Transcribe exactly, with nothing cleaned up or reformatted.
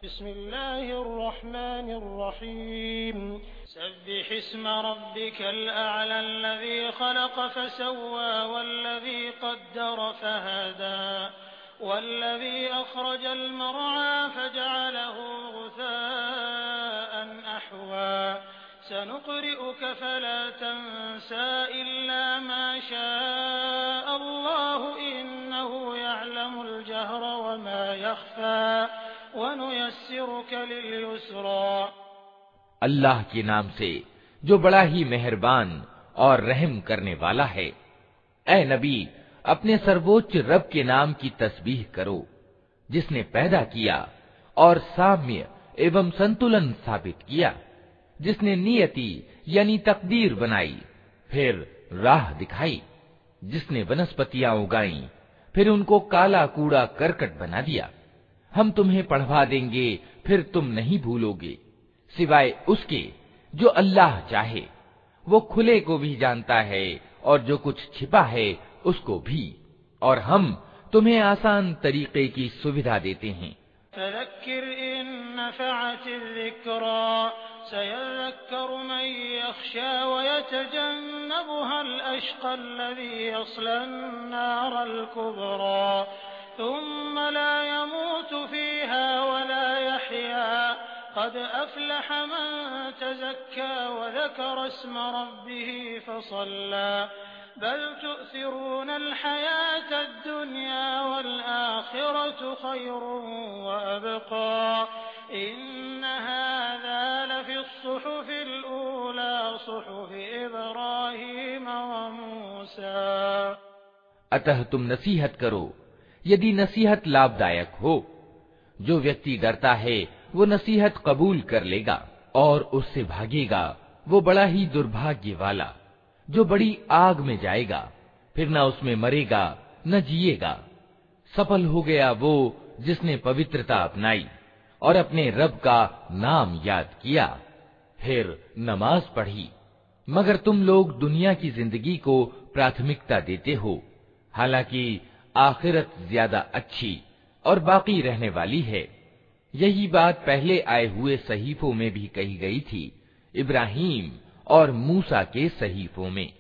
बिस्मिल्लाहिर्रहमानिर्रहीम सब्बिहिस्म रब्बिकल अअला अल्लज़ी खलक़ फसव्वा वल्लज़ी क़द्दर फहदा वल्लज़ी अख़रजल मरअा फजअलहु गुसाअन अहवा सनुक़रिउक फला तंसा इल्ला मा शाअ अल्लाह इन्नहु यअलमुल जहर वमा यख़फ़ा वनुयस्सिरुक लिल-युस्रा। अल्लाह के नाम से जो बड़ा ही मेहरबान और रहम करने वाला है। ऐ नबी, अपने सर्वोच्च रब के नाम की तस्बीह करो, जिसने पैदा किया और साम्य एवं संतुलन स्थापित किया, जिसने नियति यानी तकदीर बनाई, फिर राह दिखाई, जिसने वनस्पतियां उगाई, फिर उनको काला कूड़ा करकट बना दिया। हम तुम्हें पढ़वा देंगे, फिर तुम नहीं भूलोगे, सिवाय उसके जो अल्लाह चाहे। वो खुले को भी जानता है और जो कुछ छिपा है उसको भी, और हम तुम्हें आसान तरीके की सुविधा देते हैं। फज़क्किर इन नफ़अतिज़्ज़िक्रा सयज़्ज़क्करु मन यख़शा वयतजन्नबुहल अश्क़ा अल्लज़ी यस्लन-नारल कुब्रा थुम्मा ला यमूतु फ़ीहा वला यहया क़द अफ़लह मन तज़क्का वज़करा इस्म रब्बिही फ़सल्ला बल तु'थिरूनल हयातद दुनिया वल आखिरतु खैरुन व अबक़ा इन्न हाज़ा लफ़िस्सुहुफ़िल ऊला सुहुफ़ि इब्राहीम व मूसा। अतः तुम नसीहत करो, यदि नसीहत लाभदायक हो। जो व्यक्ति डरता है वो नसीहत कबूल कर लेगा, और उससे भागेगा वो बड़ा ही दुर्भाग्य वाला, जो बड़ी आग में जाएगा, फिर न उसमें मरेगा न जिएगा। सफल हो गया वो जिसने पवित्रता अपनाई और अपने रब का नाम याद किया, फिर नमाज पढ़ी। मगर तुम लोग दुनिया की जिंदगी को प्राथमिकता देते हो, हालांकि आखिरत ज्यादा अच्छी और बाकी रहने वाली है। यही बात पहले आए हुए सहीफों में भी कही गई थी, इब्राहीम और मूसा के सहीफों में।